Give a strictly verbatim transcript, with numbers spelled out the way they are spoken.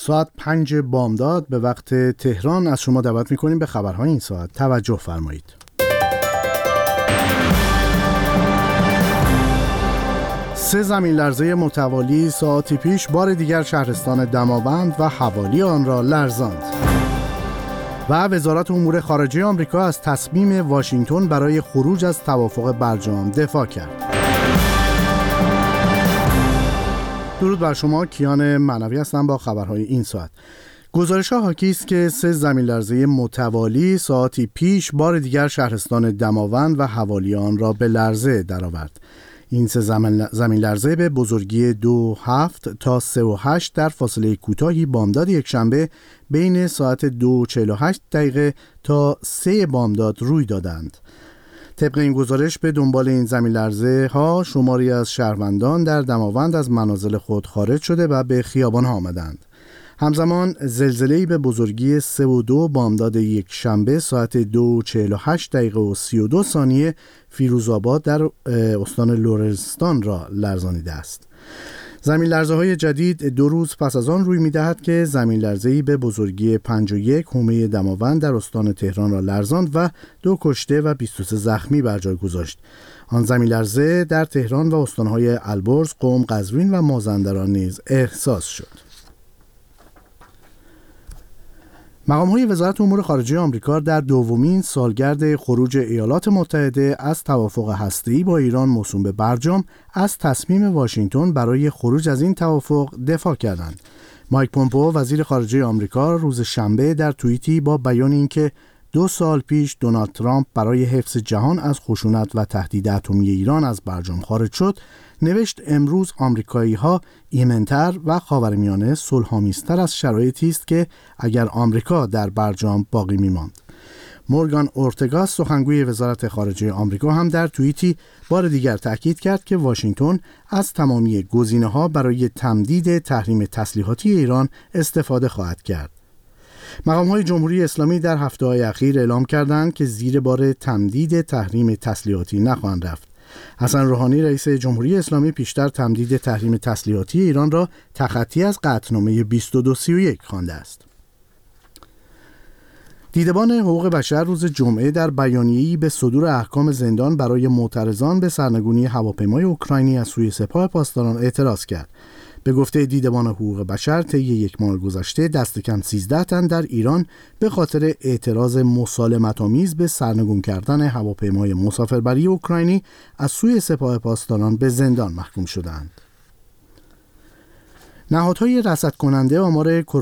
ساعت پنج بامداد به وقت تهران از شما دعوت می‌کنیم به خبرهای این ساعت. توجه فرمایید. سه زمین لرزه متوالی ساعتی پیش بار دیگر شهرستان دماوند و حوالی آن را لرزاند. و وزارت امور خارجه آمریکا از تصمیم واشنگتن برای خروج از توافق برجام دفاع کرد. درود بر شما، کیان معنوی هستم با خبرهای این ساعت. گزارش‌ها حاکی است که سه زمین لرزه متوالی ساعتی پیش بار دیگر شهرستان دماوند و حوالی آن را به لرزه درآورد. این سه زمین لرزه به بزرگی دو هفت تا سه و هشت در فاصله کوتاهی بامداد یکشنبه بین ساعت دو و چهل و هشت دقیقه تا سه بامداد روی دادند. طبق این گزارش به دنبال این زمین لرزه ها شماری از شهروندان در دماوند از منازل خود خارج شده و به خیابان ها آمدند. همزمان زلزله‌ای به بزرگی سه و دو بامداد یک شنبه ساعت دو و چهل و هشت دقیقه و سی و دو ثانیه فیروزآباد در استان لرستان را لرزانیده است. زمین لرزه های جدید دو روز پس از آن روی می دهد که زمین لرزه‌ای به بزرگی پنج و یک حومه دماوند در استان تهران را لرزاند و دو کشته و بیست و سه زخمی بر جای گذاشت. آن زمین لرزه در تهران و استانهای البرز، قم، قزوین و مازندران نیز احساس شد. مقام‌های وزارت امور خارجه آمریکا در دومین سالگرد خروج ایالات متحده از توافق هسته‌ای با ایران موسوم به برجام از تصمیم واشنگتن برای خروج از این توافق دفاع کردند. مایک پومپئو وزیر خارجه آمریکا روز شنبه در توییتی با بیان اینکه دو سال پیش دونالد ترامپ برای حفظ جهان از خشونت و تهدید اتمی ایران از برجام خارج شد، نوشت امروز آمریکایی‌ها ایمن‌تر و خاورمیانه صلح‌آمیزتر از شرایطی است که اگر آمریکا در برجام باقی می‌ماند. مورگان اورتگا سخنگوی وزارت خارجه آمریکا هم در توییتی بار دیگر تأکید کرد که واشنگتن از تمامی گزینه‌ها برای تمدید تحریم تسلیحاتی ایران استفاده خواهد کرد. مقام‌های جمهوری اسلامی در هفته‌های اخیر اعلام کردند که زیر بار تمدید تحریم تسلیحاتی نخواهند رفت. حسن روحانی رئیس جمهوری اسلامی پیشتر تمدید تحریم تسلیحاتی ایران را تخطی از قطعنامه بیست و دو سی و یک خوانده است. دیدبان حقوق بشر روز جمعه در بیانیه‌ای به صدور احکام زندان برای معترضان به سرنگونی هواپیمای اوکراینی از سوی سپاه پاسداران اعتراض کرد. به گفته دیدبان حقوق بشر طی یک ماه گذشته دست کم سیزده تن در ایران به خاطر اعتراض مسالمت‌آمیز به سرنگون کردن هواپیمای مسافربری اوکراینی از سوی سپاه پاسداران به زندان محکوم شدند. نهادهای رصد کننده آمار